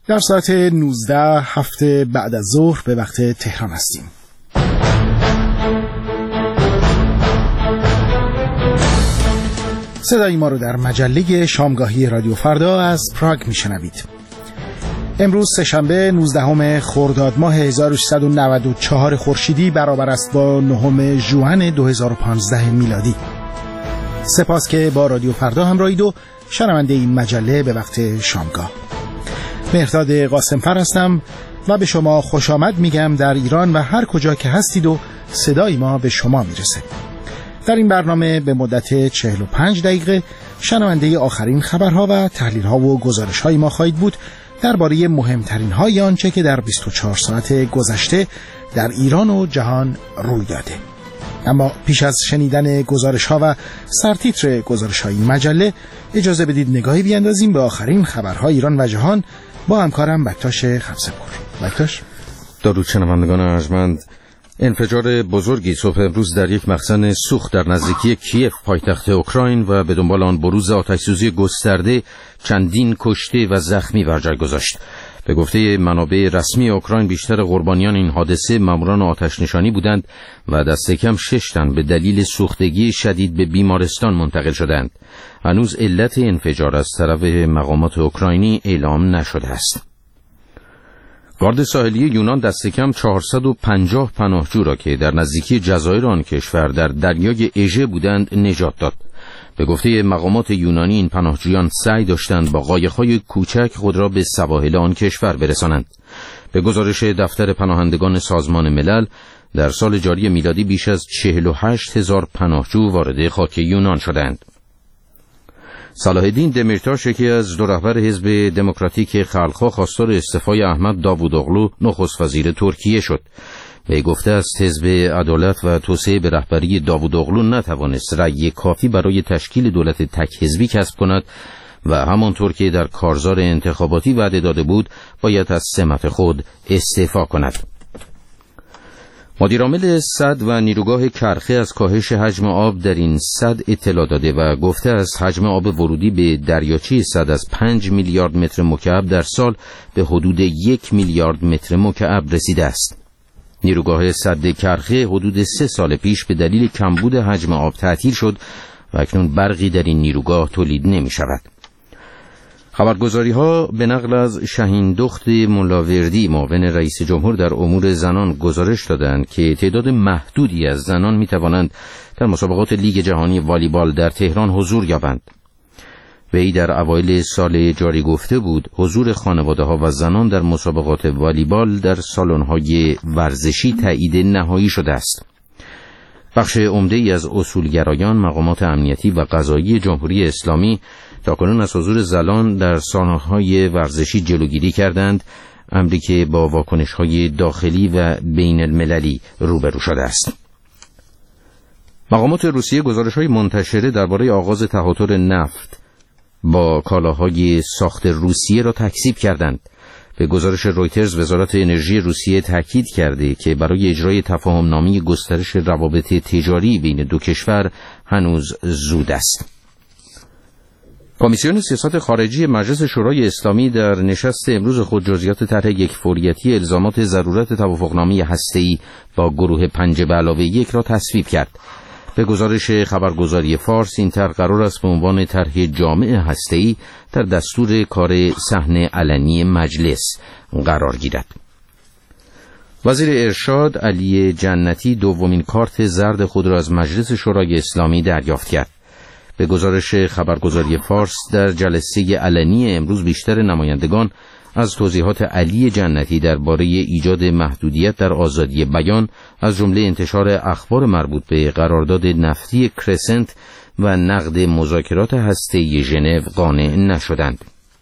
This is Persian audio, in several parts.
در ساعت 19 هفته بعد از ظهر به وقت تهران هستیم. صدای ما رو در مجله شامگاهی رادیو فردا از پراگ میشنوید. امروز سه‌شنبه 19 خرداد ماه 1394 خورشیدی برابر است با 9 ژوئن 2015 میلادی. سپاس که با رادیو فردا همراهید و شنونده این مجله به وقت شامگاه. مهرداد قاسم‌فر هستم و به شما خوش آمد میگم در ایران و هر کجا که هستید و صدای ما به شما میرسه. در این برنامه به مدت 45 دقیقه شنونده آخرین خبرها و تحلیل‌ها و گزارش‌های ما خواهید بود درباره مهمترین های آنچه که در 24 ساعت گذشته در ایران و جهان روی داده. اما پیش از شنیدن گزارش‌ها و سرتیتر گزارش‌های این مجله اجازه بدید نگاهی بیاندازیم به آخرین خبرهای ایران و جهان با همکارم بکتاش خبزه‌پور. بکتاش. درود شنوندگان ارجمند. انفجار بزرگی صبح امروز در یک مخزن سوخت در نزدیکی کیف پایتخت اوکراین و به دنبال آن بروز آتش‌سوزی گسترده چندین کشته و زخمی بر جای گذاشت. به گفته منابع رسمی اوکراین بیشتر قربانیان این حادثه ماموران آتش‌نشانی بودند و دست کم 6 تن به دلیل سوختگی شدید به بیمارستان منتقل شدند. هنوز علت انفجار از طرف مقامات اوکراینی اعلام نشده است. گارد ساحلی یونان دست کم 450 پناهجو را که در نزدیکی جزایر آن کشور در دریای اژه بودند نجات داد. به گفته مقامات یونانی این پناهجویان سعی داشتند با قایق‌های کوچک خود را به سواحل آن کشور برسانند. به گزارش دفتر پناهندگان سازمان ملل در سال جاری میلادی بیش از 48,000 پناهجو وارد خاک یونان شدند. صلاح الدین دمیرتاش یکی از دو رهبر حزب دموکراتیک خلق‌ها خواستار استعفای احمد داوودوغلو نخست وزیر ترکیه شد. به گفته است حزب عدالت و توسعه به رهبری داوودوغلو نتوانست رأی کافی برای تشکیل دولت تک حزبی کسب کند و همانطور که در کارزار انتخاباتی وعده داده بود باید از سمت خود استعفا کند. مدیرعامل سد و نیروگاه کرخه از کاهش حجم آب در این سد اطلاع داده و گفته است حجم آب ورودی به دریاچه سد از 5 میلیارد متر مکعب در سال به حدود 1 میلیارد متر مکعب رسیده است. نیروگاه سد کرخه حدود 3 سال پیش به دلیل کمبود حجم آب تعطیل شد و اکنون برقی در این نیروگاه تولید نمی شود. خبرگزاری‌ها به نقل از شاهین دخت ملاوردی معاون رئیس جمهور در امور زنان گزارش دادند که تعداد محدودی از زنان می‌توانند در مسابقات لیگ جهانی والیبال در تهران حضور یابند. وی در اوایل سال جاری گفته بود حضور خانواده‌ها و زنان در مسابقات والیبال در سالن‌های ورزشی تایید نهایی شده است. بخش عمده‌ای از اصولگرایان، مقامات امنیتی و قضایی جمهوری اسلامی تاکنون از حضور زنان در سالن‌های ورزشی جلوگیری کردند، امری که با واکنش‌های داخلی و بین المللی روبرو شده است. مقامات روسیه گزارش‌های منتشره درباره آغاز تهاتر نفت با کالاهای ساخت روسیه را تکذیب کردند. به گزارش رویترز وزارت انرژی روسیه تاکید کرده که برای اجرای تفاهم‌نامه گسترش روابط تجاری بین دو کشور هنوز زود است. کمیسیون سیاست خارجی مجلس شورای اسلامی در نشست امروز خود جزئیات طرح یکفوریتی الزامات ضرورت توافقنامه هسته‌ای با گروه 5+1 را تصویب کرد. به گزارش خبرگزاری فارس این طرح قرار است به عنوان طرح جامع هسته‌ای در دستور کار صحن علنی مجلس قرار گیرد. وزیر ارشاد علی جنتی دومین کارت زرد خود را از مجلس شورای اسلامی دریافت کرد. به گزارش خبرگزاری فارس در جلسه علنی امروز بیشتر نمایندگان از توضیحات علی جنتی درباره ایجاد محدودیت در آزادی بیان از جمله انتشار اخبار مربوط به قرارداد نفتی کرسنت و نقد مذاکرات هسته‌ای ژنو قانع نشدند.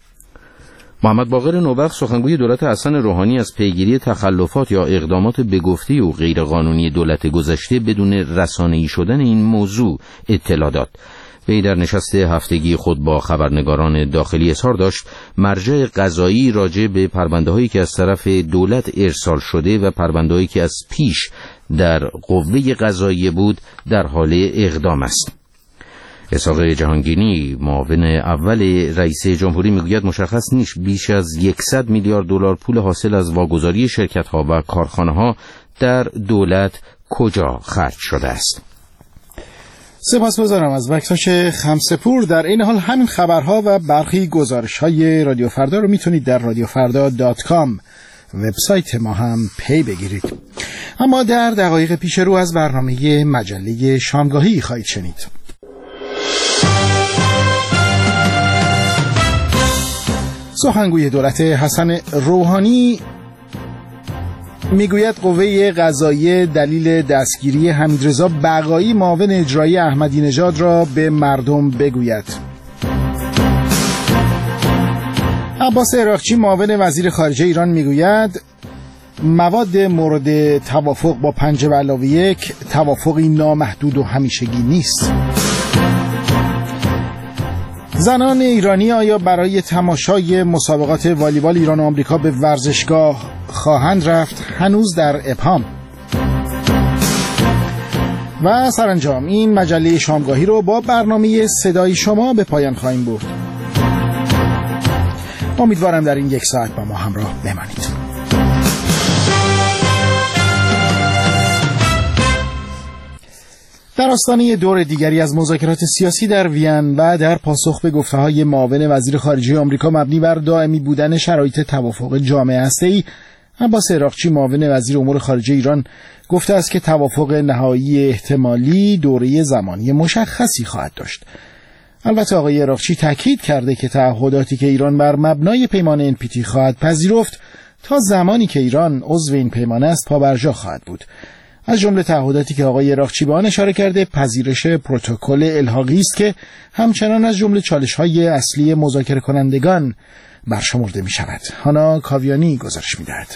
محمد باقر نوبخت سخنگوی دولت حسن روحانی از پیگیری تخلفات یا اقدامات به گفته و غیرقانونی دولت گذشته بدون رسانه‌ای شدن این موضوع اطلاع داد. وی در نشست هفتگی خود با خبرنگاران داخلی اظهار داشت مرجع قضایی راجع به پرونده‌هایی که از طرف دولت ارسال شده و پرونده‌هایی که از پیش در قوه قضاییه بود در حال اقدام است. اسحاق جهانگیری معاون اول رئیس جمهوری میگوید مشخص نیست بیش از 100 میلیارد دلار پول حاصل از واگذاری شرکت‌ها و کارخانه‌ها در دولت کجا خرج شده است. سپاسگزارم از بکساش خمسپور. در این حال همین خبرها و برخی گزارش‌های رادیو فردا رو میتونید در radiofarda.com وبسایت ما هم پی بگیرید. اما در دقایق پیش رو از برنامه مجله شامگاهی خواهید شنید. سخنگوی دولت حسن روحانی میگوید قوه قضاییه دلیل دستگیری حمیدرضا بقایی معاون اجرایی احمدی نژاد را به مردم بگوید. عباس عراقچی معاون وزیر خارجه ایران میگوید مواد مورد توافق با 5+1 توافقی نامحدود و همیشگی نیست. زنان ایرانی آیا برای تماشای مسابقات والیبال ایران و آمریکا به ورزشگاه خواهند رفت؟ هنوز در ابهام. و سرانجام این مجله شامگاهی رو با برنامه صدای شما به پایان خواهیم برد. امیدوارم در این 1 ساعت با ما همراه بمانید. در آستانه دور دیگری از مذاکرات سیاسی در وین و در پاسخ به گفته‌های معاون وزیر خارجه آمریکا مبنی بر دائمی بودن شرایط توافق جامع هسته‌ای، عباس عراقچی معاون وزیر امور خارجه ایران گفته است که توافق نهایی احتمالی دوره زمانی مشخصی خواهد داشت. البته آقای عراقچی تاکید کرده که تعهداتی که ایران بر مبنای پیمان NPT خواهد پذیرفت تا زمانی که ایران عضو این پیمان است پابرجا خواهد بود. از جمله تعهداتی که آقای عراقچی به آن اشاره کرده پذیرش پروتکل الحاقی است که همچنان از جمله چالش‌های اصلی مذاکره کنندگان برشمرده می‌شود. هانا کاویانی گزارش می‌دهد.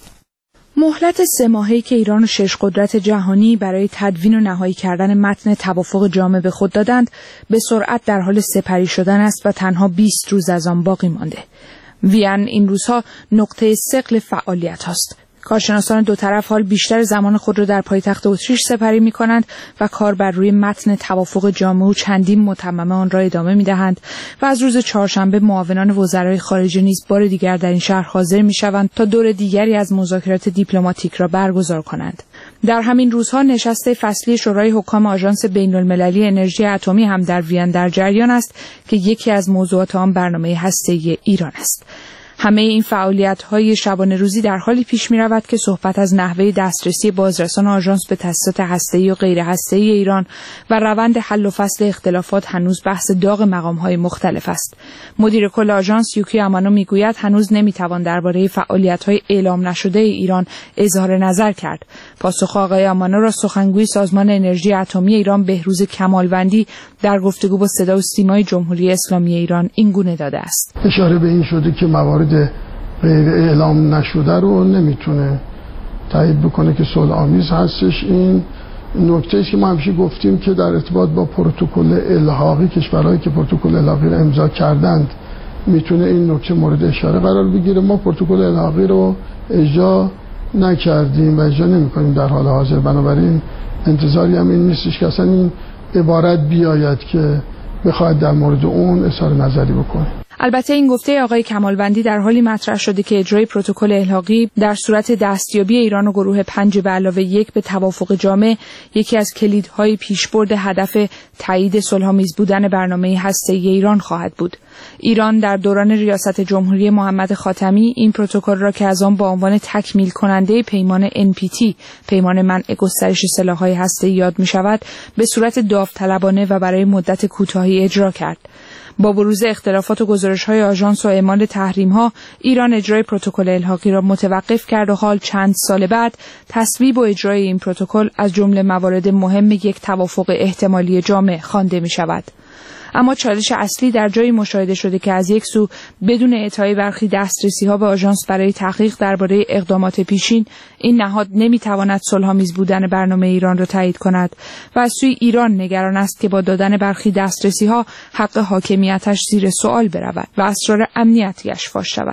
مهلت 3 ماهه‌ای که ایران و 6 قدرت جهانی برای تدوین و نهایی کردن متن توافق جامع به خود دادند به سرعت در حال سپری شدن است و تنها 20 روز از آن باقی مانده. وین این روزها نقطه ثقل فعالیت است. کارشناسان دو طرف حال بیشتر زمان خود را در پایتخت اتریش سپری می‌کنند و کار بر روی متن توافق جامع و چندین متممه آن را ادامه می‌دهند و از روز چهارشنبه معاونان وزرای خارجه نیز بار دیگر در این شهر حاضر می‌شوند تا دور دیگری از مذاکرات دیپلماتیک را برگزار کنند. در همین روزها نشست فصلی شورای حکام آژانس بین‌المللی انرژی اتمی هم در وین در جریان است که یکی از موضوعات آن برنامه هسته‌ای ایران است. همه این فعالیت‌های شبانه روزی در حالی پیش می‌رود که صحبت از نحوه دسترسی بازرسان آژانس به تأسیسات هسته‌ای و غیر هسته‌ای ایران و روند حل و فصل اختلافات هنوز بحث داغ مقام‌های مختلف است. مدیر کل آژانس یوکی امانو میگوید هنوز نمی‌توان درباره فعالیت‌های اعلام نشده ایران اظهار نظر کرد. پاسخ آقای امانو را سخنگوی سازمان انرژی اتمی ایران بهروز کمالوندی در گفتگو با صدا و سیمای جمهوری اسلامی ایران این گونه داده است. اشاره به این شده که موارد غیر اعلام نشده رو نمیتونه تایید بکنه که صلح آمیز هستش. این نکته است که ما همیشه گفتیم که در ارتباط با پروتکل الحاقی کشورهایی که پروتکل الحاقی رو امضا کردند میتونه این نکته مورد اشاره قرار بگیره. ما پروتکل الحاقی رو اجرا نکردیم و اجرا نمی‌کنیم در حال حاضر، بنابراین انتظاری هم این نیستش که اصلا این عبارت بیاید که بخواید در مورد اون اظهار نظری بکنه. البته این گفته آقای کمالوندی در حالی مطرح شده که اجرای پروتکل الحاقی در صورت دستیابی ایران و گروه 5+1 به توافق جامع یکی از کلیدهای پیشبرد هدف تایید صلح‌آمیز بودن برنامه هسته‌ای ایران خواهد بود. ایران در دوران ریاست جمهوری محمد خاتمی این پروتکل را که از آن با عنوان تکمیل کننده پیمان NPT، پیمان منع گسترش سلاح‌های هسته‌ای یاد می‌شود، به صورت داوطلبانه و برای مدت کوتاهی اجرا کرد. با بروز اختلافات و گزارش‌های آژانس و اعمال تحریم‌ها، ایران اجرای پروتکل الحاقی را متوقف کرد و حال چند سال بعد تصویب و اجرای این پروتکل از جمله موارد مهم یک توافق احتمالی جامع خوانده می‌شود. اما چالش اصلی در جایی مشاهده شده که از یک سو بدون اعطای برخی دسترسی‌ها به آژانس برای تحقیق درباره اقدامات پیشین، این نهاد نمی‌تواند صلح‌آمیز بودن برنامه ایران را تایید کند و از سوی ایران نگران است که با دادن برخی دسترسی‌ها حق حاکمیتش زیر سوال برود و اسرار امنیتیش فاش شود.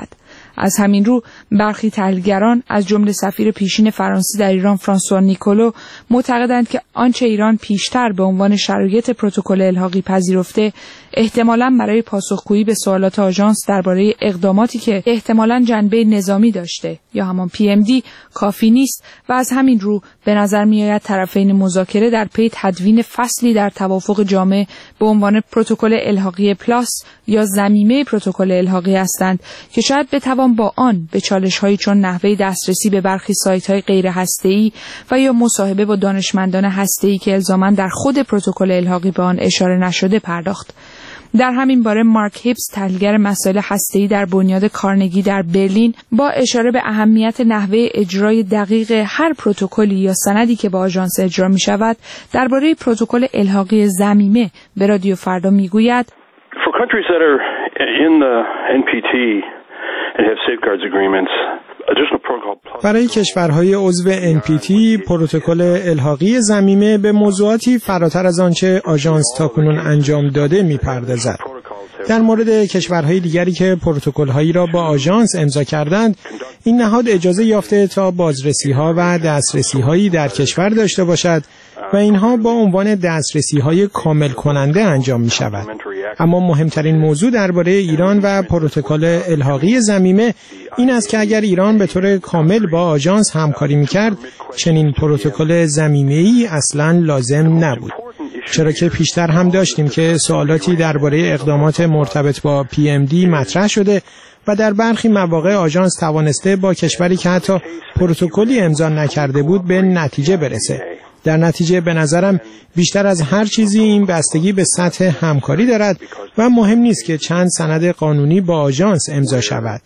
از همین رو برخی تحلیلگران از جمله سفیر پیشین فرانسه در ایران فرانسوا نیکولو معتقدند که آنچه ایران پیشتر به عنوان شرایط پروتکل الحاقی پذیرفته احتمالاً برای پاسخگویی به سوالات آژانس درباره اقداماتی که احتمالاً جنبه نظامی داشته یا همان PMD کافی نیست و از همین رو به نظر می‌آید طرفین مذاکره در پی تدوین فصلی در توافق جامع به عنوان پروتکل الحاقی پلاس یا ضمیمه پروتکل الحاقی هستند که شاید بتوان با آن به چالش‌هایی چون نحوه دسترسی به برخی سایت‌های غیر هسته‌ای و یا مصاحبه با دانشمندان هسته‌ای که الزاماً در خود پروتکل الحاقی به آن اشاره نشده پرداخت. در همین باره مارک هیبس تحلیلگر مسائل هسته‌ای در بنیاد کارنگی در برلین با اشاره به اهمیت نحوه اجرای دقیق هر پروتکلی یا سندی که با آژانس اجرا می‌شود درباره پروتکل الحاقی ضمیمه به رادیو فردا می‌گوید For countries that are in the NPT and have safeguards agreements, برای کشورهای عضو NPT پروتکل الحاقی ضمیمه به موضوعاتی فراتر از آنچه آژانس تاکنون انجام داده می‌پردازد. در مورد کشورهای دیگری که پروتکل‌هایی را با آژانس امضا کردند، این نهاد اجازه یافته تا بازرسی‌ها و دسترسی‌هایی در کشور داشته باشد و اینها با عنوان دسترسی‌های کامل کننده انجام می‌شود. اما مهمترین موضوع درباره ایران و پروتکل الحاقی ضمیمه این است که اگر ایران به طور کامل با آژانس همکاری می‌کرد، چنین پروتکل ضمیمه‌ای اصلاً لازم نبود. چرا که پیشتر هم داشتیم که سوالاتی درباره اقدامات مرتبط با PMD مطرح شده و در برخی مواقع آژانس توانسته با کشوری که حتی پروتکلی امضا نکرده بود به نتیجه برسه. در نتیجه به نظرم بیشتر از هر چیزی این بستگی به سطح همکاری دارد و مهم نیست که چند سند قانونی با آژانس امضا شود.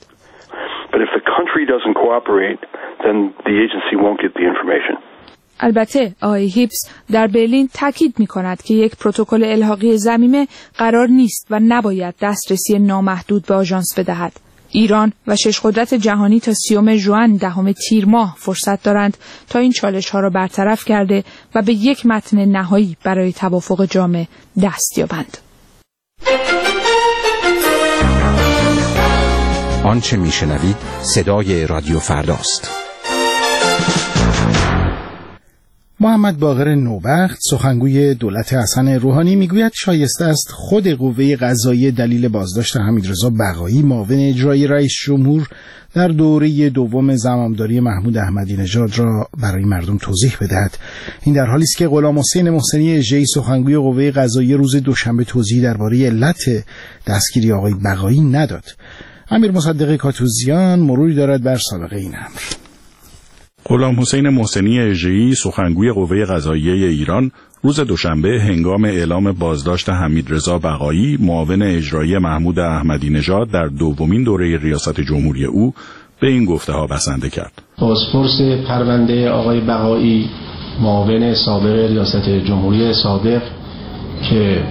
البته آقای هیبس در برلین تاکید می‌کند که یک پروتکل الحاقی ضمیمه قرار نیست و نباید دسترسی نامحدود به آژانس بدهد. ایران و شش قدرت جهانی تا 30 ژوئن 10 تیر ماه فرصت دارند تا این چالش‌ها را برطرف کرده و به یک متن نهایی برای توافق جامع دست یابند. آنچه میشنوید صدای رادیو فرداست. محمد باقر نوبخت سخنگوی دولت حسن روحانی میگوید شایسته است خود قوه قضاییه دلیل بازداشت حمیدرضا بقایی معاون اجرایی رئیس جمهور در دوره دوم زمامداری محمود احمدی نژاد را برای مردم توضیح بدهد. این در حالی است که غلامحسین محسنی اژه‌ای سخنگوی قوه قضاییه روز دوشنبه توضیحی درباره علت دستگیری آقای بقایی نداد. امیر مصدق کاتوزیان مروری دارد بر سابقه این امر. غلامحسین محسنی اژه‌ای سخنگوی قوه قضاییه ایران روز دوشنبه هنگام اعلام بازداشت حمیدرضا بقایی معاون اجرایی محمود احمدی نژاد در دومین دوره ریاست جمهوری او به این گفته‌ها بسنده کرد. بازپرس پرونده آقای بقایی معاون سابق ریاست جمهوری سابق که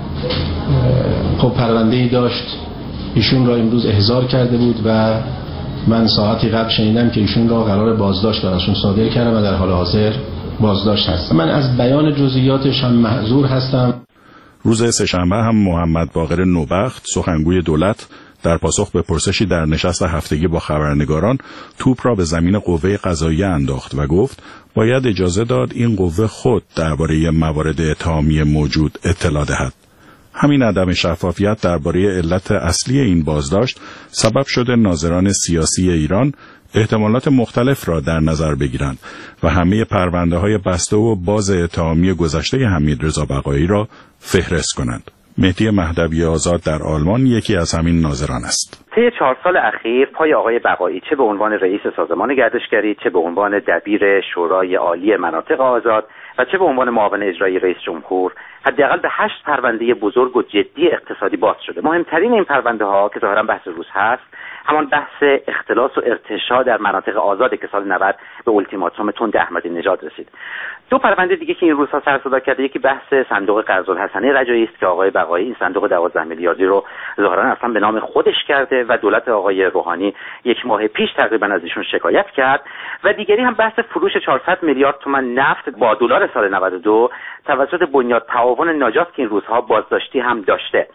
خب پرونده‌ای داشت ایشون را امروز احضار کرده بود و من ساعتی قبل شنیدم که ایشون را قرار بازداشت براشون صادر کردم و در حال حاضر بازداشت هستم. من از بیان جزئیاتش هم معذور هستم. روز سه‌شنبه هم محمد باقر نوبخت سخنگوی دولت در پاسخ به پرسشی در نشست هفتگی با خبرنگاران توپ را به زمین قوه قضاییه انداخت و گفت باید اجازه داد این قوه خود درباره موارد اتهامی موجود اطلاع دهد. همین عدم شفافیت درباره علت اصلی این بازداشت سبب شده ناظران سیاسی ایران احتمالات مختلف را در نظر بگیرند و همه پرونده‌های بسته و باز اتهامی گذشته حمیدرضا بقایی را فهرست کنند. مهدی مهدوی آزاد در آلمان یکی از همین ناظران است. طی 4 سال اخیر پای آقای بقایی چه به عنوان رئیس سازمان گردشگری، چه به عنوان دبیر شورای عالی مناطق آزاد و چه به عنوان معاون اجرایی رئیس جمهور حداقل به 8 پرونده بزرگ و جدی اقتصادی باز شده. مهمترین این پرونده ها که ظاهرا بحث روز هست همان بحث اختلاس و ارتشاء در مناطق آزاد که سال 90 به التیماتوم تند احمدی نژاد رسید. 2 پرونده دیگه که این روزها سر صدا کرده، یکی بحث صندوق قرض‌الحسنه رجایی است که آقای بقایی این صندوق 12 میلیاردی رو ظاهرا اصلا به نام خودش کرده و دولت آقای روحانی 1 ماه پیش تقریبا از ایشون شکایت کرد و دیگری هم بحث فروش 400 میلیارد تومان نفت با دلار سال 92 توسط بنیاد تعاون ناجات که این روزها بازداشتی هم داشته.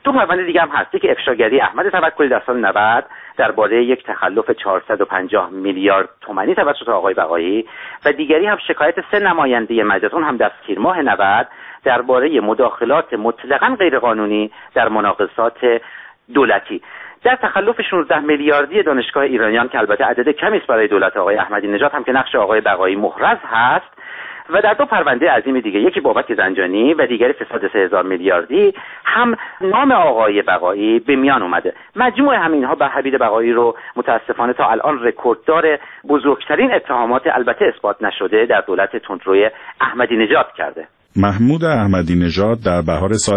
دو پرونده دیگه هم هست که افشاگری احمد توکلی در سال 90 درباره یک تخلف 450 میلیارد تومانی توسط آقای بقایی و دیگری هم شکایت 3 نماینده مجلس، اون هم در تیر ماه 90 درباره مداخلات مطلقاً غیرقانونی در مناقصات دولتی. در تخلف 16 میلیاردی دانشگاه ایرانیان که البته عدد کمی است برای دولت آقای احمدی نژاد هم که نقش آقای بقایی محرز هست، و در دو پرونده عظیم دیگه، یکی بابک زنجانی و دیگری فساد 3000 میلیاردی، هم نام آقای بقایی به میان اومده. مجموع همینها به حبیب بقایی رو متاسفانه تا الان رکورددار بزرگترین اتهامات البته اثبات نشده در دولت تندروی احمدی نژاد کرده. محمود احمدی نژاد در بهار سال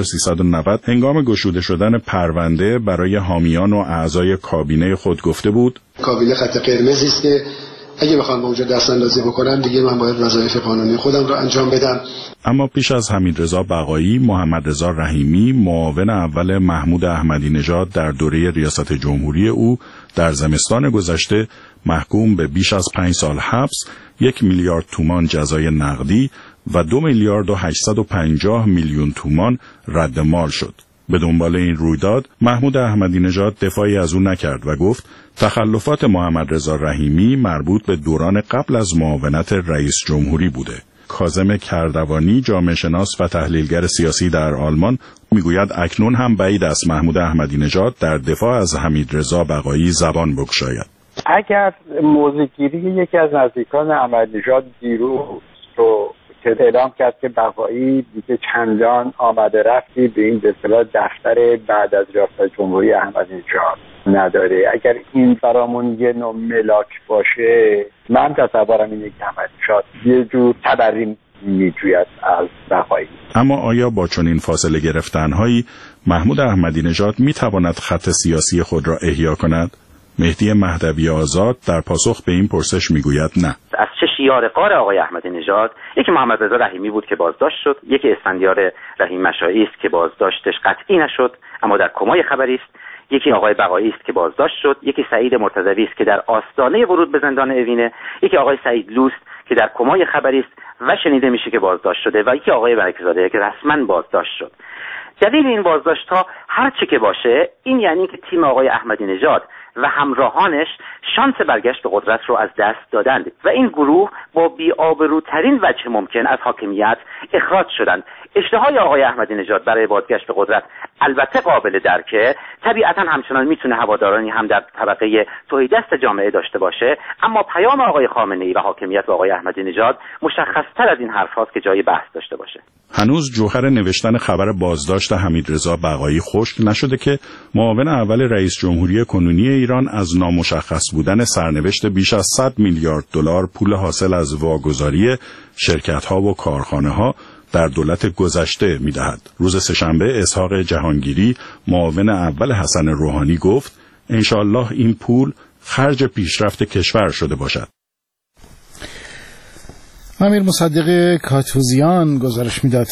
1390 هنگام گشوده شدن پرونده برای حامیان و اعضای کابینه خود گفته بود: کابینه خط قرمزی است که اگه بخوام با اونجا دست اندازی بکنم دیگه من باید وظایف قانونی خودم رو انجام بدم. اما پیش از حمیدرضا بقایی، محمدرضا رحیمی، معاون اول محمود احمدی نژاد در دوره ریاست جمهوری او در زمستان گذشته محکوم به بیش از 5 سال حبس، 1 میلیارد تومان جزای نقدی و 2 میلیارد و 850 میلیون تومان رد مال شد. به دنبال این رویداد محمود احمدی نژاد دفاعی از او نکرد و گفت تخلفات محمدرضا رحیمی مربوط به دوران قبل از معاونت رئیس جمهوری بوده. کاظم کردوانی، جامعه شناس و تحلیلگر سیاسی در آلمان، میگوید اکنون هم بعید است محمود احمدی نژاد در دفاع از حمیدرضا بقایی زبان بگشاید. اگر موضع‌گیری یکی از نزدیکان احمدی نژاد دیروز رو که اعلام کرد که بقایی دیگه چندان آمده رفتی به این به اصطلاح دفتر بعد از ریاست جمهوری احمدی نژاد نداره، اگر این برامون یه نوع ملاک باشه، من تصورم اینه که احمدی نژاد یه جور تبریم میجوید از بقایی. اما آیا با چنین فاصله گرفتن‌هایی محمود احمدی نژاد میتواند خط سیاسی خود را احیا کند؟ مهدی مهدوی آزاد در پاسخ به این پرسش میگوید نه. از چه شیار غار آقای احمدی نژاد، یکی محمدرضا رحیمی بود که بازداشت شد، یکی اسفندیار رحیم مشایی است که بازداشتش قطعی نشد اما در کمای خبری است، یکی آقای بقایی است که بازداشت شد، یکی سعید مرتضوی است که در آستانه ورود به زندان اوینه، یکی آقای سعید لوست که در کمای خبری است و شنیده میشه که بازداشت شده، و یکی آقای برکزاده که رسما بازداشت شد. دلیل این بازداشت‌ها هر چه که باشه، این یعنی که تیم آقای احمدی نژاد و همراهانش شانس برگشت به قدرت رو از دست دادند و این گروه با بی‌آبروترین وجه ممکن از حاکمیت اخراج شدند. اشتهای آقای احمدی نژاد برای بازگشت به قدرت البته قابل درکه، طبیعتا همچنان میتونه هوادارانی هم در طبقه تهیدست جامعه داشته باشه، اما پیام آقای خامنه‌ای و حاکمیت و آقای احمدی نژاد مشخص‌تر از این حرف هاست که جای بحث داشته باشه. هنوز جوهر نوشتن خبر بازداشت حمیدرضا بقایی خشک نشده که معاون اول رئیس جمهوری کنونی ایران از نامشخص بودن سرنوشت بیش از 100 میلیارد دلار پول حاصل از واگذاری شرکت‌ها و کارخانه‌ها در دولت گذشته می‌دهد. روز سه‌شنبه اسحاق جهانگیری، معاون اول حسن روحانی، گفت انشالله این پول خرج پیشرفت کشور شده باشد. امیر مصدق کاتوزیان گزارش میداد.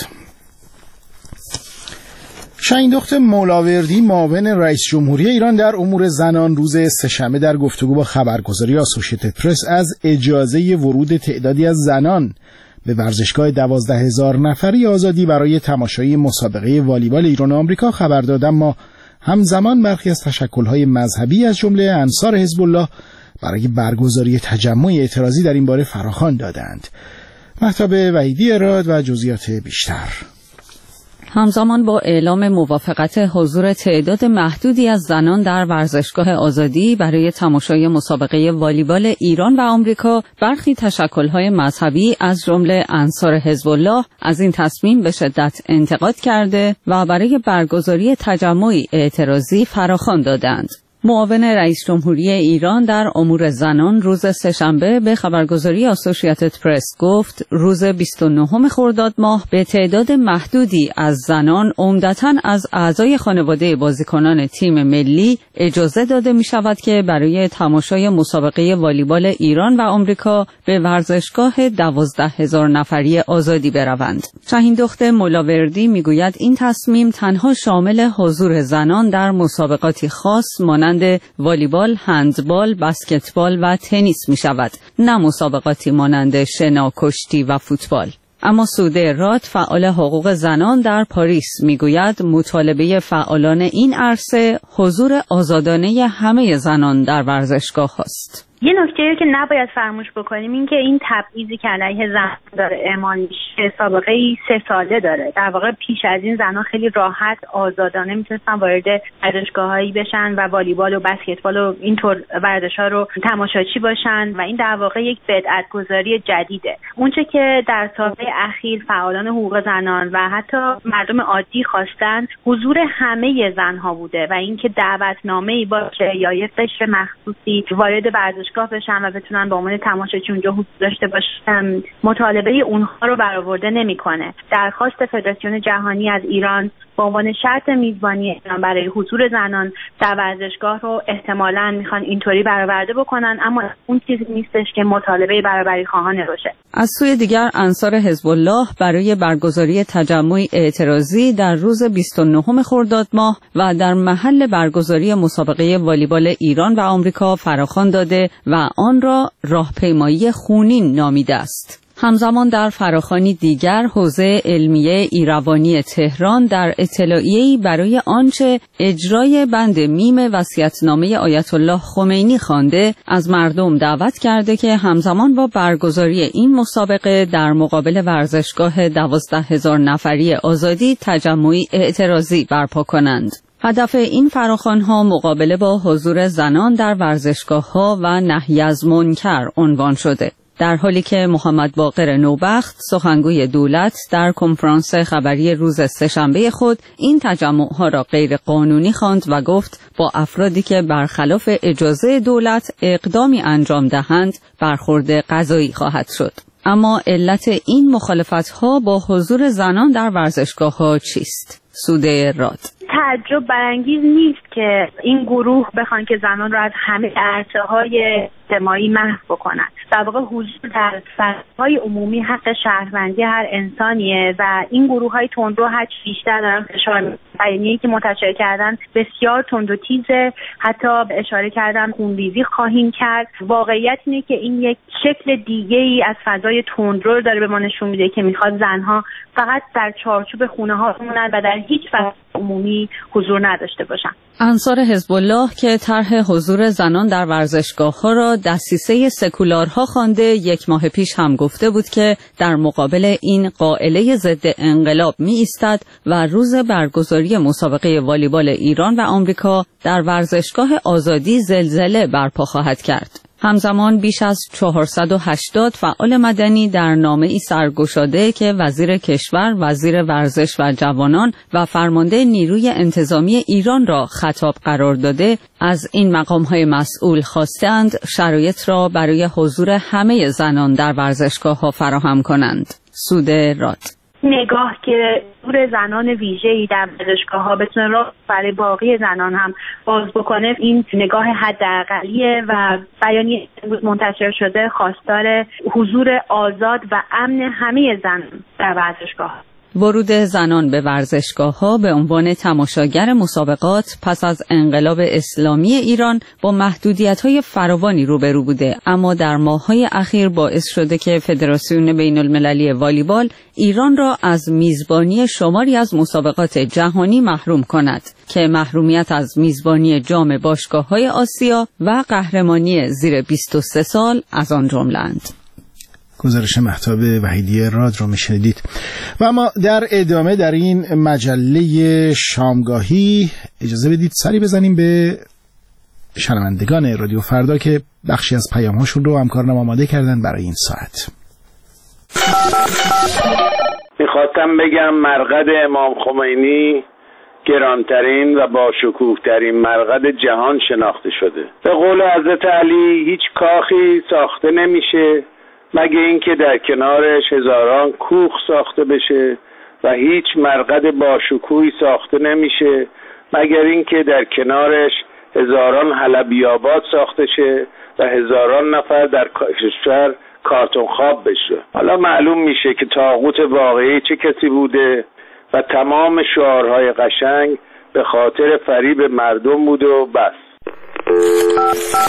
شاهین دخت مولاوردی، معاون رئیس جمهوری ایران در امور زنان، روز سه‌شنبه در گفتگو با خبرگزاری آسوشیتد پرس از اجازه ورود تعدادی از زنان به ورزشگاه 12,000 نفری آزادی برای تماشای مسابقه والیبال ایران و آمریکا خبر داد، اما همزمان برخی از تشکل‌های مذهبی از جمله انصار حزب الله برای برگزاری تجمع اعتراضی در این باره فراخوان دادند. مهتاب وحیدی اراد و جزئیات بیشتر. همزمان با اعلام موافقت حضور تعداد محدودی از زنان در ورزشگاه آزادی برای تماشای مسابقه والیبال ایران و آمریکا، برخی تشکل‌های مذهبی از جمله انصار حزب الله از این تصمیم به شدت انتقاد کرده و برای برگزاری تجمعی اعتراضی فراخوان دادند. معاون رئیس جمهوری ایران در امور زنان روز سه‌شنبه به خبرگزاری آسوشیتد پرس گفت روز 29 خرداد ماه به تعداد محدودی از زنان، عمدتاً از اعضای خانواده بازیکنان تیم ملی، اجازه داده می شود که برای تماشای مسابقه والیبال ایران و آمریکا به ورزشگاه 12,000 نفری آزادی بروند. شاهین دخت مولاوردی می گوید این تصمیم تنها شامل حضور زنان در مسابقاتی خاص مانند والیبال، هندبال، بسکتبال و تنیس می شود، نه مسابقاتی مانند شنا، کشتی و فوتبال. اما سوده راد، فعال حقوق زنان در پاریس، میگوید مطالبه فعالان این عرصه حضور آزادانه همه زنان در ورزشگاه هاست. یه نکته که نباید فراموش بکنیم این که این تبعیضی که علیه زن داره اعمال میشه سابقه 3 ساله داره. در واقع پیش از این زنها خیلی راحت آزادانه میتونستن وارد ورزشگاهایی بشن و والیبال و بسکتبال و اینطور ورزش‌ها رو تماشاچی باشن و این در واقع یک بدعت‌گذاری جدیده. اونچه که در سال‌های اخیر فعالان حقوق زنان و حتی مردم عادی خواستن حضور همه زنها بوده و اینکه دعوتنامه‌ای باشه یا یه قشر مخصوصی وارد ورزشگاه بشن و بتونن به عنوان تماشاچی اونجا حضور داشته باشن، مطالبه اونها رو برآورده نمیکنه. درخواست فدراسیون جهانی از ایران به عنوان شرط میزبانی ایران برای حضور زنان در ورزشگاه رو احتمالاً میخوان اینطوری برآورده بکنن، اما اون چیزی نیستش که مطالبه برابری خواهانه باشه. از سوی دیگر انصار حزب الله برای برگزاری تجمع اعتراضی در روز 29 خرداد ماه و در محل برگزاری مسابقه والیبال ایران و آمریکا فراخوان داده و آن را راهپیمایی خونین نامیده است. همزمان در فراخوانی دیگر حوزه علمیه ایروانی تهران در اطلاعیه‌ای برای آنچه اجرای بند میم وصیت‌نامه آیت الله خمینی خوانده از مردم دعوت کرده که همزمان با برگزاری این مسابقه در مقابل ورزشگاه 12,000 نفری آزادی تجمعی اعتراضی برپا کنند. هدف این فراخوان‌ها مقابله با حضور زنان در ورزشگاه‌ها و نهی از منکر عنوان شده. در حالی که محمد باقر نوبخت سخنگوی دولت در کنفرانس خبری روز سه‌شنبه خود این تجمع‌ها را غیر قانونی خواند و گفت با افرادی که برخلاف اجازه دولت اقدامی انجام دهند برخورد قضایی خواهد شد. اما علت این مخالفت‌ها با حضور زنان در ورزشگاه‌ها چیست؟ سوده راد: تعجب برانگیز نیست که این گروه بخوان که زنان را از همه عرصه‌های اجتماعی محو بکنن. در واقع حضور در فضاهای عمومی حق شهروندی هر انسانیه و این گروه‌های تندرو هر چه بیشتر دارن فشار می‌کنن. بیانیه‌ای که منتشر کردن بسیار تند و تیزه، حتی اشاره کردن خونریزی خواهیم کرد. واقعیت اینه که این یک شکل دیگه‌ای از فضای تندرو داره به ما نشون میده که می‌خواد زن‌ها فقط در چارچوب خونه‌ها بمونن و در هیچ فضای عمومی حضور نداشته باشن. انصار حزب الله که طرح حضور زنان در ورزشگاه‌ها را دسیسه سکولارها خوانده، 1 ماه پیش هم گفته بود که در مقابل این قائله ضد انقلاب می ایستد و روز برگزاری مسابقه والیبال ایران و آمریکا در ورزشگاه آزادی زلزله برپا خواهد کرد. همزمان بیش از 480 فعال مدنی در نامه‌ای سرگشاده که وزیر کشور، وزیر ورزش و جوانان و فرمانده نیروی انتظامی ایران را خطاب قرار داده، از این مقام‌های مسئول خواستند شرایط را برای حضور همه زنان در ورزشگاه‌ها فراهم کنند. سوده راد: نگاه که حضور زنان ویژه‌ای در ورزشگاه‌ها بتونه راه برای باقی زنان هم باز بکنه، این نگاه حداقلیه و بیانیه امروز منتشر شده خواستار حضور آزاد و امن همه زنان در ورزشگاه. ورود زنان به ورزشگاه‌ها به عنوان تماشاگر مسابقات پس از انقلاب اسلامی ایران با محدودیت‌های فراوانی روبرو بوده، اما در ماه‌های اخیر باعث شده که فدراسیون بین‌المللی والیبال ایران را از میزبانی شماری از مسابقات جهانی محروم کند که محرومیت از میزبانی جام باشگاه‌های آسیا و قهرمانی زیر 23 سال از آن جمله‌اند. گزارش مهتاب وحیدی راد رو میشنیدید. و اما در ادامه در این مجله شامگاهی اجازه بدید سری بزنیم به شنوندگان رادیو فردا که بخشی از پیام‌هاشون رو همکارانم آماده کردن برای این ساعت. میخواستم بگم مرقد امام خمینی گرانترین و با شکوه‌ترین مرقد جهان شناخته شده. به قول حضرت علی هیچ کاخی ساخته نمیشه مگه اینکه در کنارش هزاران کوخ ساخته بشه و هیچ مرقد با شکوهی ساخته نمیشه مگر اینکه در کنارش هزاران حلبیابات ساخته شه و هزاران نفر در کشور کارتون خواب بشه. حالا معلوم میشه که طاغوت واقعی چه کسی بوده و تمام شعارهای قشنگ به خاطر فریب مردم بوده و بس.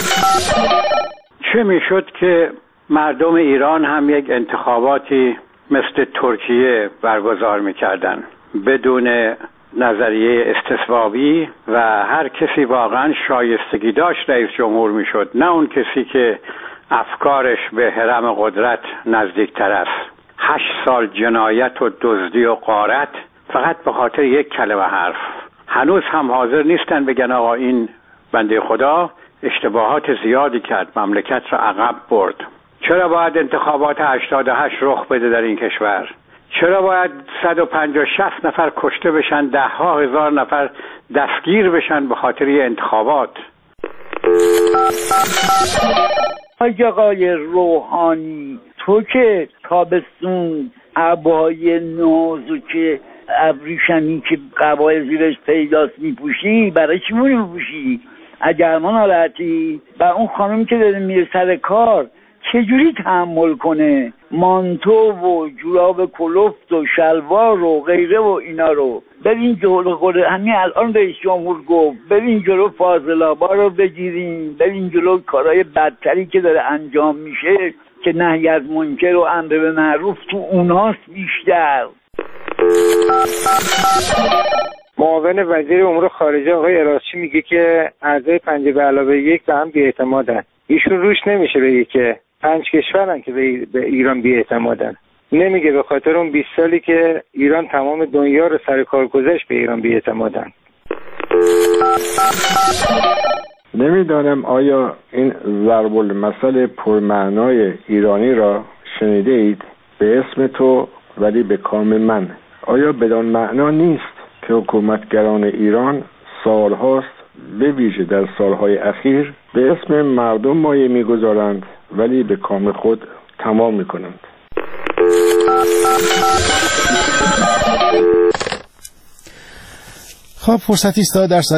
چه میشد که مردم ایران هم یک انتخاباتی مثل ترکیه برگزار میکردن بدون نظریه استصوابی و هر کسی واقعا شایستگی داشت رئیس جمهور میشد، نه اون کسی که افکارش به هرم قدرت نزدیکتر است. 8 سال جنایت و دزدی و غارت فقط به خاطر یک کلمه حرف. هنوز هم حاضر نیستن بگن آقا این بنده خدا اشتباهات زیادی کرد، مملکت را عقب برد. چرا باید انتخابات 88 رخ بده در این کشور؟ چرا باید 150-160 نفر کشته بشن، 10,000 نفر دستگیر بشن به خاطر انتخابات؟ آقای روحانی، تو که تابستون عبای نازک ابریشمی که قبای زیرش پیداست میپوشی، برای چی میپوشی؟ اگر ما ناراحتی و اون خانم که داره میره سر کار چجوری تحمل کنه مانتو و جوراب کلفت و شلوار و غیره و اینا رو؟ ببین جلو خود همین الان رئیس جمهور گفت ببین جلو فاضلابا رو بگیریم، ببین جلو کارهای بدتری که داره انجام میشه که نهی از منکر و امر به معروف تو اوناست بیشتر. معاون وزیر امور خارجه آقای اراسچی میگه که اعضای 5+1 به هم بی‌اعتمادن. ایشون روش نمیشه بگه که 5 کشورن که به ایران بی‌اعتمادن. نمیگه به خاطر اون 20 سالی که ایران تمام دنیا رو سر کار گذاشت به ایران بی‌اعتمادن. نمیدانم آیا این ضرب المثل پرمعنای ایرانی را شنیده اید؟ به اسم تو ولی به کام من. آیا بدان معنا نیست که حکومتگران ایران سالهاست به ویژه در سالهای اخیر به اسم مردم مایه میگذارند ولی به کام خود تمام میکنند؟ خب فرصتی است در ساعت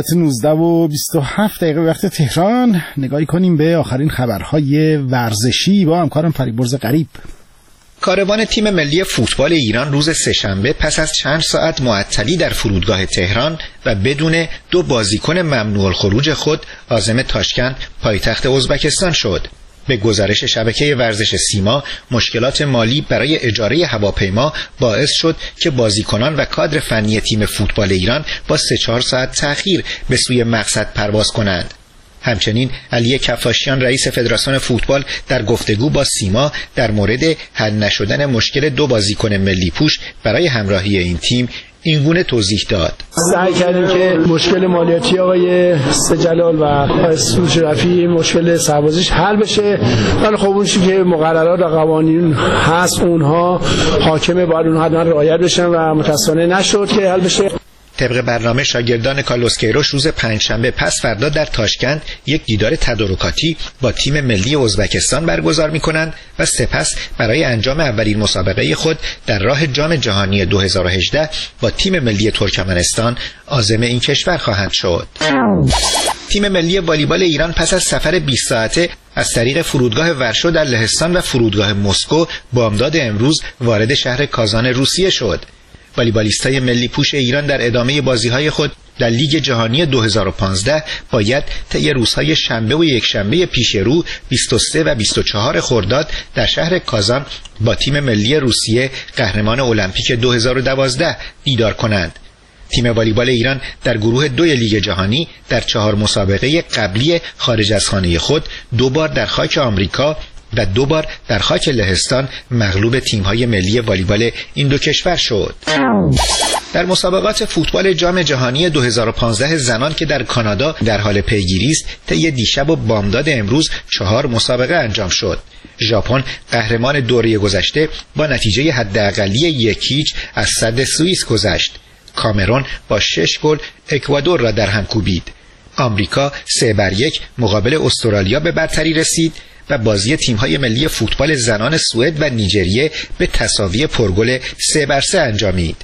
19:27 وقت تهران نگاهی کنیم به آخرین خبرهای ورزشی با همکارم فریبرز غریب. کاروان تیم ملی فوتبال ایران روز سه‌شنبه پس از چند ساعت معطلی در فرودگاه تهران و بدون 2 بازیکن ممنوع الخروج خود عازم تاشکند پایتخت ازبکستان شد. به گزارش شبکه ورزش سیما، مشکلات مالی برای اجاره هواپیما باعث شد که بازیکنان و کادر فنی تیم فوتبال ایران با 3-4 ساعت تأخیر به سوی مقصد پرواز کنند. همچنین علی کفاشیان رئیس فدراسیون فوتبال در گفتگو با سیما در مورد حل نشدن مشکل 2 بازیکن ملی پوش برای همراهی این تیم اینگونه توضیح داد. سعی کردیم که مشکل مالیاتی آقای سجلال و سروش رفیعی مشکل سربازیش حل بشه، ولی خب اون چیزی که مقررات و قوانین هست اونها حاکمه، باید اونها حتما رعایت بشن و متأسفانه نشد که حل بشه. طبق برنامه شاگردان کارلوس کیروش روز پنجشنبه پس فردا در تاشکند یک دیدار تدارکاتی با تیم ملی ازبکستان برگزار می‌کنند و سپس برای انجام اولین مسابقه خود در راه جام جهانی 2018 با تیم ملی ترکمنستان عازم این کشور خواهند شد. تیم ملی والیبال ایران پس از سفر 20 ساعته از طریق فرودگاه ورشو در لهستان و فرودگاه مسکو بامداد امروز وارد شهر کازان روسیه شد. والیبالیستای ملی پوش ایران در ادامه بازی‌های خود در لیگ جهانی 2015 باید طی روزهای شنبه و یکشنبه پیش رو 23 و 24 خرداد در شهر کازان با تیم ملی روسیه قهرمان المپیک 2012 دیدار کنند. تیم والیبال ایران در گروه 2 لیگ جهانی در 4 مسابقه قبلی خارج از خانه خود 2 بار در خاک آمریکا و 2 بار در خاک لهستان مغلوب تیم‌های ملی والیبال این 2 کشور شد. در مسابقات فوتبال جام جهانی 2015 زنان که در کانادا در حال پیگیری است، طی دیشب و بامداد امروز 4 مسابقه انجام شد. ژاپن قهرمان دوره گذشته با نتیجه حداقلی 1-0 از صد سوئیس گذشت. کامرون با 6 گل اکوادور را در هم کوبید. آمریکا 3-1 مقابل استرالیا به برتری رسید و بازی تیم‌های ملی فوتبال زنان سوئد و نیجریه به تساوی پرگل 3-3 انجامید.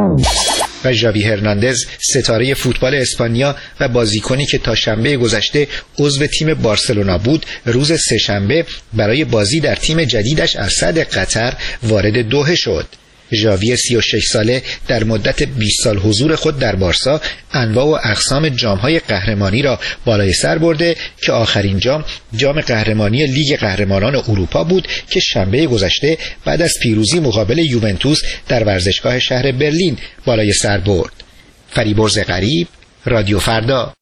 و ژاوی هرناندز ستاره فوتبال اسپانیا و بازیکنی که تا شنبه گذشته عضو تیم بارسلونا بود، روز سه‌شنبه برای بازی در تیم جدیدش از صد قطر وارد دوحه شد. ژاوی 36 ساله در مدت 20 سال حضور خود در بارسا انواع و اقسام جام‌های قهرمانی را بالای سر برده که آخرین جام قهرمانی لیگ قهرمانان اروپا بود که شنبه گذشته بعد از پیروزی مقابل یوونتوس در ورزشگاه شهر برلین بالای سر برد. فریبرز غریب، رادیو فردا.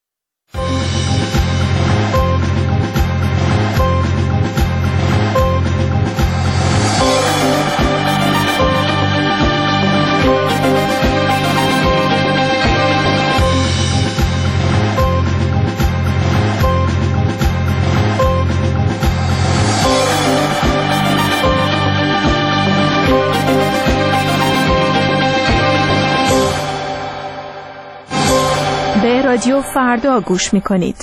رادیو فردا گوش می‌کنید.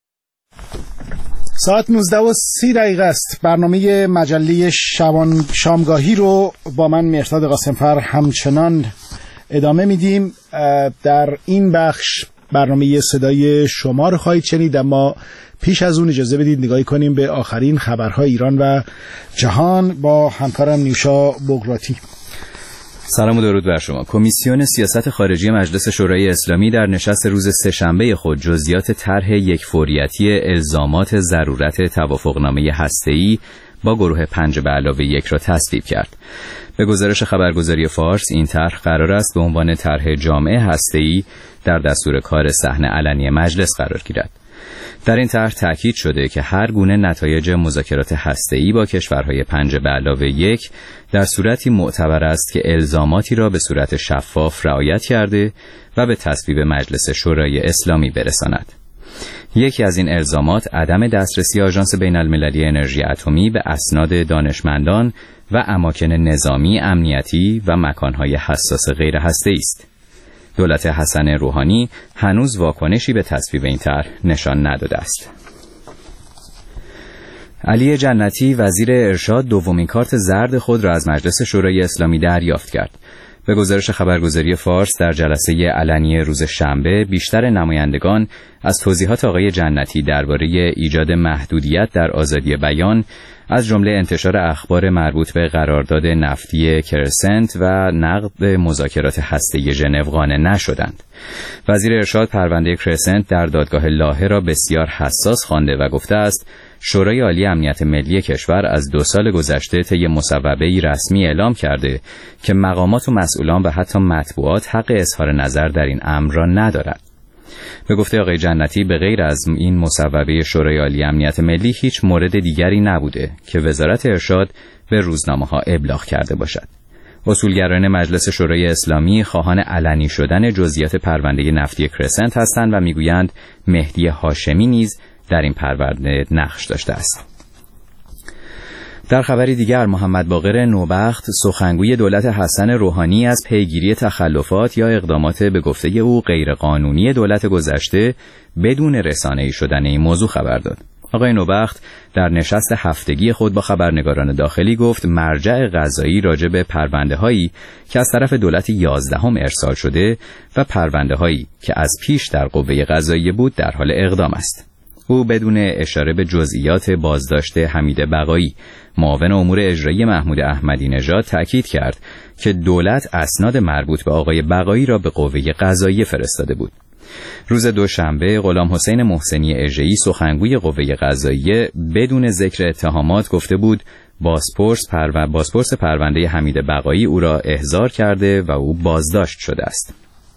ساعت 19:30 است. برنامه مجله شامگاهی رو با من مهرداد قاسمفر همچنان ادامه میدیم. در این بخش برنامه صدای شما رو خواهید شنید، اما پیش از اون اجازه بدید نگاهی کنیم به آخرین خبرهای ایران و جهان با همکارم نیوشا بغراتی. سلام و درود بر شما. کمیسیون سیاست خارجی مجلس شورای اسلامی در نشست روز سه‌شنبه خود جزئیات طرح یکفوریتی الزامات ضرورت توافقنامه هسته‌ای با گروه 5+1 را تصویب کرد. به گزارش خبرگزاری فارس این طرح قرار است به عنوان طرح جامع هسته‌ای در دستور کار صحن علنی مجلس قرار گیرد. در این طرح تأکید شده که هر گونه نتایج مذاکرات هسته‌ای با کشورهای 5+1 در صورتی معتبر است که الزاماتی را به صورت شفاف رعایت کرده و به تصویب مجلس شورای اسلامی برساند. یکی از این الزامات عدم دسترسی آژانس بین‌المللی انرژی اتمی به اسناد دانشمندان و اماکن نظامی، امنیتی و مکانهای حساس غیر هسته‌ای است. دولت حسن روحانی هنوز واکنشی به تصویب این طرح نشان نداده است. علی جنتی وزیر ارشاد دومین کارت زرد خود را از مجلس شورای اسلامی دریافت کرد. به گزارش خبرگزاری فارس در جلسه علنی روز شنبه بیشتر نمایندگان از توضیحات آقای جنتی درباره ایجاد محدودیت در آزادی بیان از جمله انتشار اخبار مربوط به قرارداد نفتی کرسنت و نقد مذاکرات هسته‌ای ژنو قانع نشدند. وزیر ارشاد پرونده کرسنت در دادگاه لاهه را بسیار حساس خوانده و گفته است شورای عالی امنیت ملی کشور از 2 سال گذشته طی مصوبه‌ای رسمی اعلام کرده که مقامات و مسئولان و حتی مطبوعات حق اظهار نظر در این امر را ندارند. به گفته آقای جنتی به غیر از این مصوبه شورای عالی امنیت ملی هیچ مورد دیگری نبوده که وزارت ارشاد به روزنامه‌ها ابلاغ کرده باشد. اصولگرایان مجلس شورای اسلامی خواهان علنی شدن جزئیات پرونده نفتی کرسنت هستند و میگویند مهدی هاشمی نیز در این پرونده نقش داشته است. در خبری دیگر محمد باقر نوبخت سخنگوی دولت حسن روحانی از پیگیری تخلفات یا اقدامات به گفته او غیرقانونی دولت گذشته بدون رسانه‌ای شدن این موضوع خبر داد. آقای نوبخت در نشست هفتگی خود با خبرنگاران داخلی گفت مرجع قضایی راجع به پرونده‌هایی که از طرف دولت 11 ارسال شده و پرونده‌هایی که از پیش در قوه قضاییه بود در حال اقدام است. او بدون اشاره به جزئیات بازداشت حمید بقایی معاون امور اجرایی محمود احمدی نژاد تأکید کرد که دولت اسناد مربوط به آقای بقایی را به قوه قضاییه فرستاده بود. روز دوشنبه غلام حسین محسنی اژه‌ای سخنگوی قوه قضاییه بدون ذکر اتهامات گفته بود بازپرس پرونده حمید بقایی او را احضار کرده و او بازداشت شده است.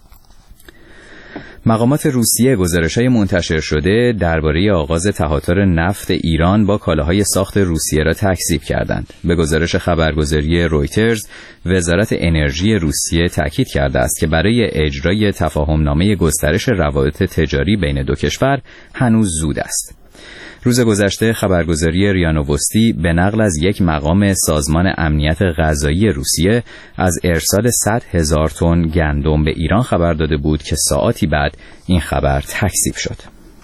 مقامات روسیه گزارش‌های منتشر شده درباره آغاز تهاتر نفت ایران با کالاهای ساخت روسیه را تکذیب کردند. به گزارش خبرگزاری رویترز، وزارت انرژی روسیه تأکید کرده است که برای اجرای تفاهمنامه گسترش روابط تجاری بین دو کشور هنوز زود است. روز گذشته خبرگزاری ریا نووستی به نقل از یک مقام سازمان امنیت غذایی روسیه از ارسال 100,000 تن گندم به ایران خبر داده بود که ساعاتی بعد این خبر تکذیب شد.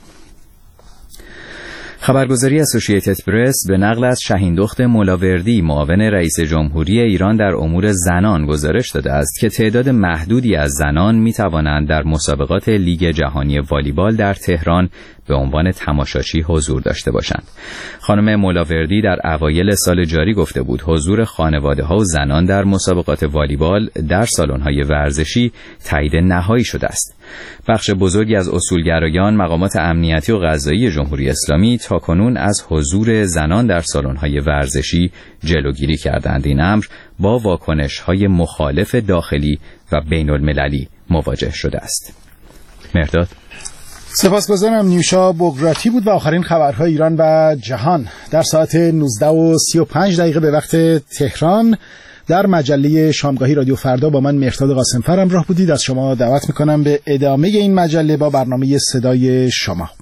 خبرگزاری اسوسییتد پرس به نقل از شهیندخت مولاوردی معاون رئیس جمهوری ایران در امور زنان گزارش داده است که تعداد محدودی از زنان می توانند در مسابقات لیگ جهانی والیبال در تهران به عنوان تماشاچی حضور داشته باشند. خانم مولاوردی در اوایل سال جاری گفته بود حضور خانواده‌ها و زنان در مسابقات والیبال در سالن‌های ورزشی تایید نهایی شده است. بخش بزرگی از اصولگرایان، مقامات امنیتی و قضایی جمهوری اسلامی تاکنون از حضور زنان در سالن‌های ورزشی جلوگیری کردند. این امر با واکنش‌های مخالف داخلی و بین‌المللی مواجه شده است. مرداد. سپاسگزارم. نیوشا بوگراتی بود و آخرین خبرهای ایران و جهان در ساعت 19:35 به وقت تهران در مجله شامگاهی رادیو فردا با من مرداد قاسمفر همراه بودید. از شما دعوت میکنم به ادامه این مجله با برنامه صدای شما.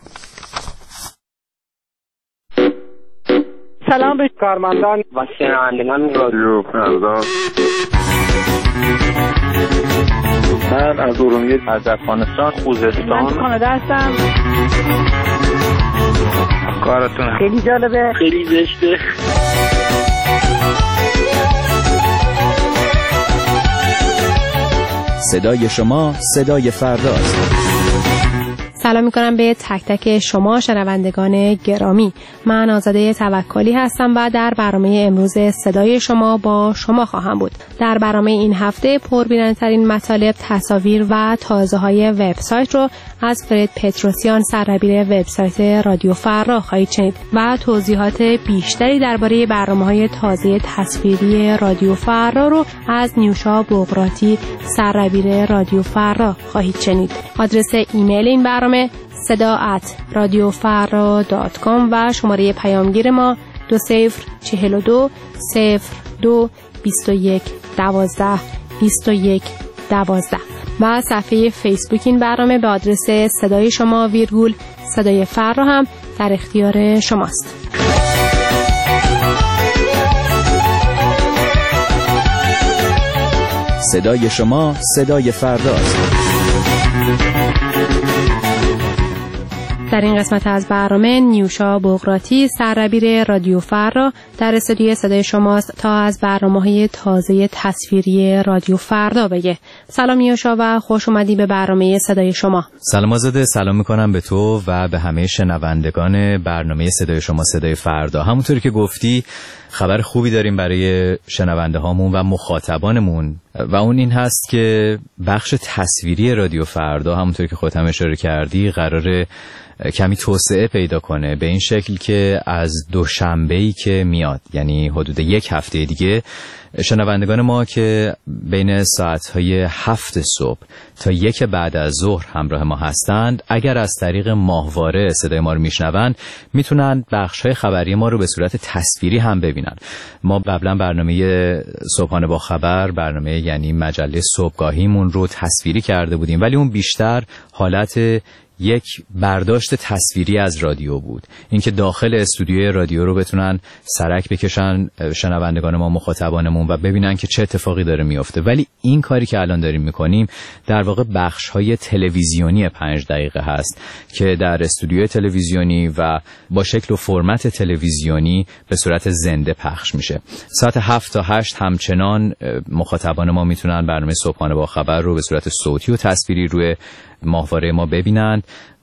سلام به کارمندان و شنوندگان رادیو فردا. من از ارومیه از افغانستان خوزستان. من کانادا هستم. کارتون خیلی جالبه، خیلی زشته. صدای شما صدای فرداست. سلام میکنم به تک تک شما شنوندگان گرامی. من آزاده توکلی هستم و در برنامه امروز صدای شما با شما خواهم بود. در برنامه این هفته پربیننده‌ترین مطالب، تصاویر و تازه‌های وبسایت رو از فرید پتروسیان، سردبیر وبسایت رادیو فردا خواهید شنید و توضیحات بیشتری درباره برنامه‌های تازه تصویری رادیو فردا رو از نیوشا بوگراتی، سردبیر رادیو فردا خواهید شنید. آدرس ایمیل این برنامه seda@radiofarra.com و شماره پیامگیر ما 2042 02 21 12 21 12 و صفحه فیسبوک این برنامه به آدرس صدای شما ویرگول صدای فردا هم در اختیار شماست. صدای شما صدای فرداست. در این قسمت از برنامه نیوشا بوگراتی، سردبیر رادیو فردا در استودیو صدای شماست تا از برنامه‌های تازه تصویری رادیو فردا بگه. سلام نیوشا و خوش اومدی به برنامه صدای شما. سلام آزاده، سلام میکنم به تو و به همه شنوندگان برنامه صدای شما صدای فردا. همونطوری که گفتی خبر خوبی داریم برای شنونده هامون و مخاطبانمون و اون این هست که بخش تصویری رادیو فردا همونطوری که خودت هم اشاره کردی قراره کمی توسعه پیدا کنه، به این شکل که از دوشنبه‌ای که میاد، یعنی حدود یک هفته دیگه، شنوندگان ما که بین ساعت‌های 7 صبح تا 1 بعد از ظهر همراه ما هستند، اگر از طریق ماهواره صدای ما رو میشنوند میتونن بخش‌های خبری ما رو به صورت تصویری هم ببینن. ما قبلا برنامه صبحانه با خبر، برنامه یعنی مجله صبحگاهیمون رو تصویری کرده بودیم، ولی اون بیشتر حالت یک برداشت تصویری از رادیو بود، اینکه داخل استودیوی رادیو رو بتونن سرک بکشن شنوندگان ما، مخاطبانمون، و ببینن که چه اتفاقی داره میفته. ولی این کاری که الان داریم میکنیم در واقع بخش‌های تلویزیونی 5 دقیقه هست که در استودیوی تلویزیونی و با شکل و فرمت تلویزیونی به صورت زنده پخش میشه. ساعت 7 تا 8 همچنان مخاطبان ما میتونن برنامه صبحانه با خبر رو به صورت صوتی و تصویری روی ماهواره ما ببینند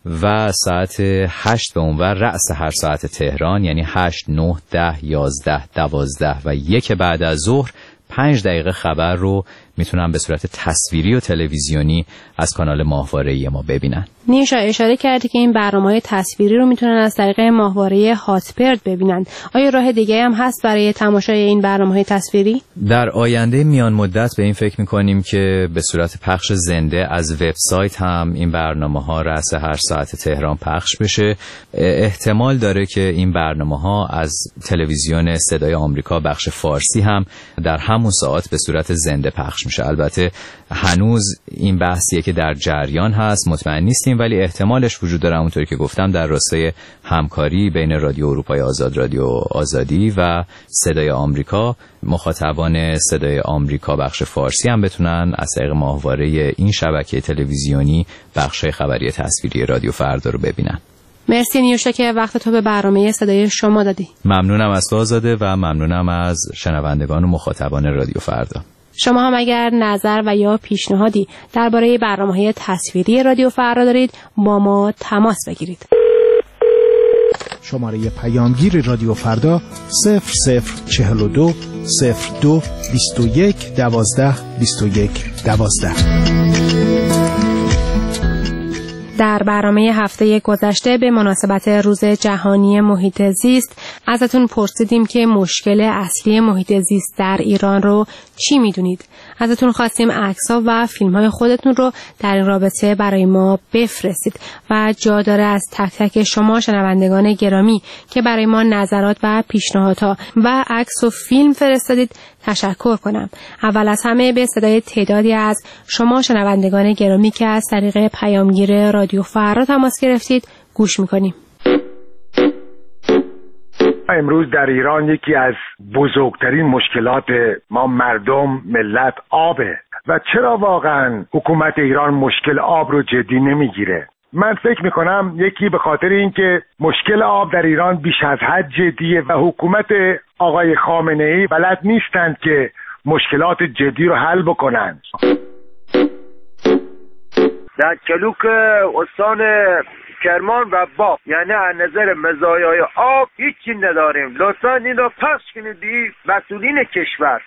و ساعت 8 به اونور رأس هر ساعت تهران، یعنی 8 9 10 11 12 و 1 بعد از ظهر 5 دقیقه خبر رو میتونن به صورت تصویری و تلویزیونی از کانال ماهواره‌ای ما ببینن. نیوشا اشاره کردی که این برنامه‌های تصویری رو میتونن از طریق ماهواره هاتبرد ببینن. آیا راه دیگه هم هست برای تماشای این برنامه‌های تصویری؟ در آینده میان مدت به این فکر میکنیم که به صورت پخش زنده از وبسایت هم این برنامه‌ها رأس هر ساعت تهران پخش بشه. احتمال داره که این برنامه‌ها از تلویزیون صدای آمریکا بخش فارسی هم در همون ساعت به صورت زنده پخش میشه. البته هنوز این بحثیه که در جریان هست، مطمئن نیستیم، ولی احتمالش وجود داره. همونطوری که گفتم در راستای همکاری بین رادیو اروپای آزاد، رادیو آزادی و صدای آمریکا، مخاطبان صدای آمریکا بخش فارسی هم بتونن از طریق ماهواره این شبکه تلویزیونی بخش خبری تصویری رادیو فردا رو ببینن. مرسی نیوشا که وقت تو به برنامه صدای شما دادی. ممنونم از تو آزاده و ممنونم از شنوندگان و مخاطبان رادیو فردا. شما هم اگر نظر و یا پیشنهادی درباره برنامه‌های تصویری رادیو فردا دارید با ما تماس بگیرید. شماره پیامگیر رادیو فردا 0042 02 21 12 21 12. در برنامه هفته گذشته به مناسبت روز جهانی محیط زیست ازتون پرسیدیم که مشکل اصلی محیط زیست در ایران رو چی میدونید؟ ازتون خواستیم عکس‌ها و فیلم‌های خودتون رو در این رابطه برای ما بفرستید و جا داره از تک تک شما شنوندگان گرامی که برای ما نظرات و پیشنهادها و عکس و فیلم فرستادید تشکر کنم. اول از همه به صدای تعدادی از شما شنوندگان گرامی که از طریق پیامگیر رادیو فردا تماس گرفتید گوش می‌کنیم. امروز در ایران یکی از بزرگترین مشکلات ما مردم ملت آبه و چرا واقعا حکومت ایران مشکل آب رو جدی نمیگیره؟ من فکر میکنم یکی به خاطر اینکه مشکل آب در ایران بیش از حد جدیه و حکومت آقای خامنه‌ای بلد نیستند که مشکلات جدی رو حل بکنن. در کلوک استان کرمان و باغ یعنی از نظر مزایای آب هیچی نداریم. لطفا این رو پخش کنید مسئولین کشور.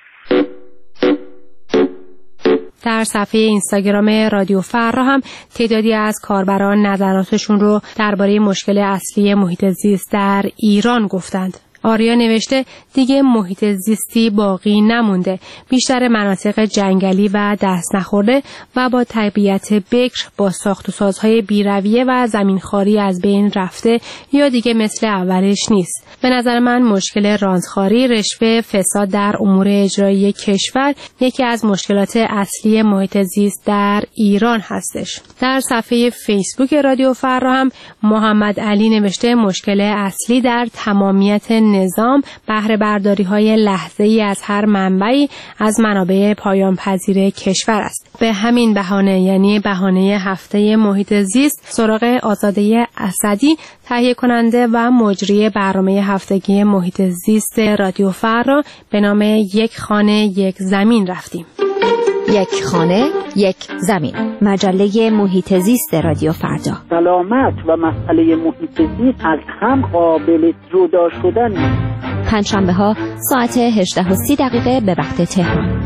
در صفحه اینستاگرام رادیو فردا هم تعدادی از کاربران نظراتشون رو درباره مشکل اصلی محیط زیست در ایران گفتند. آریا نوشته دیگه محیط زیستی باقی نمونده. بیشتر مناطق جنگلی و دست نخورده و با طبیعت بکر با ساخت و سازهای بیرویه و زمینخواری از بین رفته یا دیگه مثل اولش نیست. به نظر من مشکل رانتخواری، رشوه، فساد در امور اجرایی کشور یکی از مشکلات اصلی محیط زیست در ایران هستش. در صفحه فیسبوک رادیو فردا هم محمد علی نوشته مشکل اصلی در تمامیت نظام بهره برداری‌های لحظه‌ای از هر منبعی از منابع پایان پذیر کشور است. به همین بهانه یعنی بهانه هفته محیط زیست سراغ آزاده اسدی تهیه کننده و مجری برنامه هفتگی محیط زیست رادیو فردا به نام یک خانه یک زمین رفتیم. یک خانه یک زمین، مجله محیط زیست رادیو فردا. سلامت و مسئله محیط زیست از هم قابل جدا شدن نیست. پنجشنبه ها ساعت 18:30 به وقت تهران.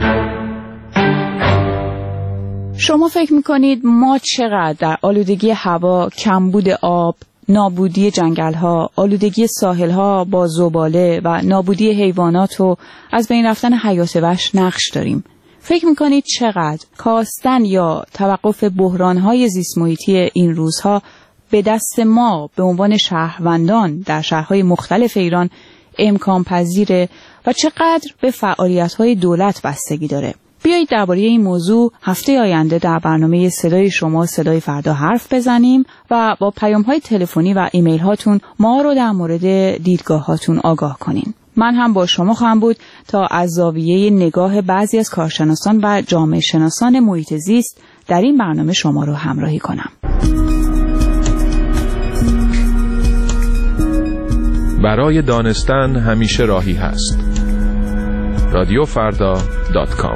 شما فکر میکنید ما چقدر در آلودگی هوا، کمبود آب، نابودی جنگل‌ها، آلودگی ساحل‌ها با زباله و نابودی حیوانات و از بین رفتن حیات وحش نقش داریم؟ فکر میکنید چقدر کاستن یا توقف بحران‌های زیست محیطی این روزها به دست ما به عنوان شهروندان در شهرهای مختلف ایران امکان پذیره و چقدر به فعالیت‌های دولت بستگی داره؟ بیایید درباره این موضوع هفته آینده در برنامه صدای شما صدای فردا حرف بزنیم و با پیام‌های تلفنی و ایمیل هاتون ما رو در مورد دیدگاه هاتون آگاه کنین. من هم با شما خواهم بود تا از زاویه نگاه بعضی از کارشناسان و جامعه شناسان محیط زیست در این برنامه شما رو همراهی کنم. برای دانستن همیشه راهی هست. radiofarda.com.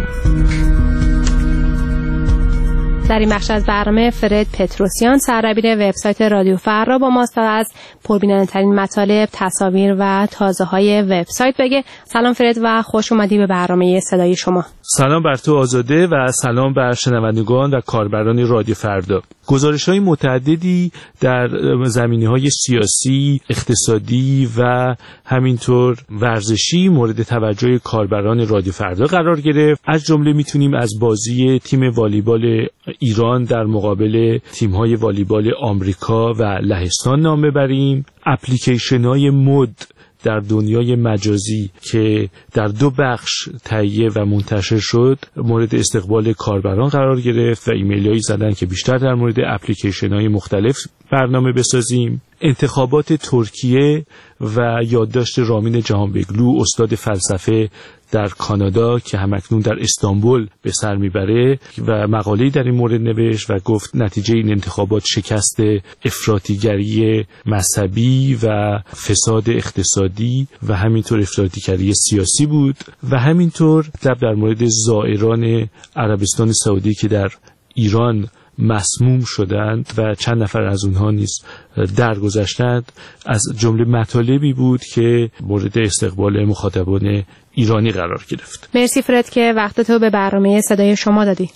در این بخش از برنامه فرد پتروسیان سردبیر وبسایت رادیو فردا با ماست از پربیننده‌ترین مطالب، تصاویر و تازه‌های وبسایت بگه. سلام فرد و خوش اومدی به برنامه صدای شما. سلام بر تو آزاده و سلام بر شنوندگان و کاربران رادیو فردا. گزارش‌های متعددی در زمینه‌های سیاسی، اقتصادی و همینطور ورزشی مورد توجه کاربران رادیو فردا قرار گرفت. از جمله میتونیم از بازی تیم والیبال ایران در مقابل تیم‌های والیبال آمریکا و لهستان نام ببریم. اپلیکیشن‌های مد در دنیای مجازی که در 2 بخش تهیه و منتشر شد مورد استقبال کاربران قرار گرفت و ایمیل‌هایی زدن که بیشتر در مورد اپلیکیشن‌های مختلف برنامه بسازیم. انتخابات ترکیه و یادداشت رامین جهانبگلو استاد فلسفه در کانادا که همکنون در استانبول به سر میبره و مقاله‌ای در این مورد نوشت و گفت نتیجه این انتخابات شکست افراطیگری مذهبی و فساد اقتصادی و همینطور افراطیگری سیاسی بود و همینطور در مورد زائران عربستان سعودی که در ایران مسموم شدند و چند نفر از اونها نیز درگذشتند، از جمله مطالبی بود که مورد استقبال مخاطبان ایرانی قرار گرفت. مرسی فرد که وقتتو به برنامه صدای شما دادی.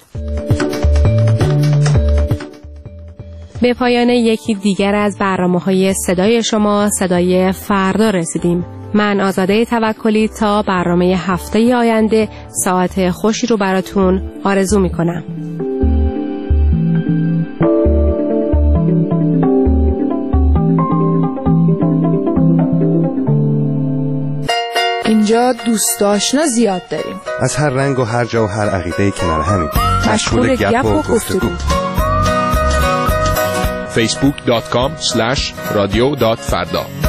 به پایان یکی دیگر از برنامه‌های صدای شما، صدای فردا رسیدیم. من آزاده توکلی تا برنامه هفته آینده ساعت خوشی رو براتون آرزو میکنم. اینجا دوست آشنا زیاد داریم، از هر رنگ و هر جا و هر عقیده کنار همین، مشغول گپ و گفتگو. facebook.com/radio.farda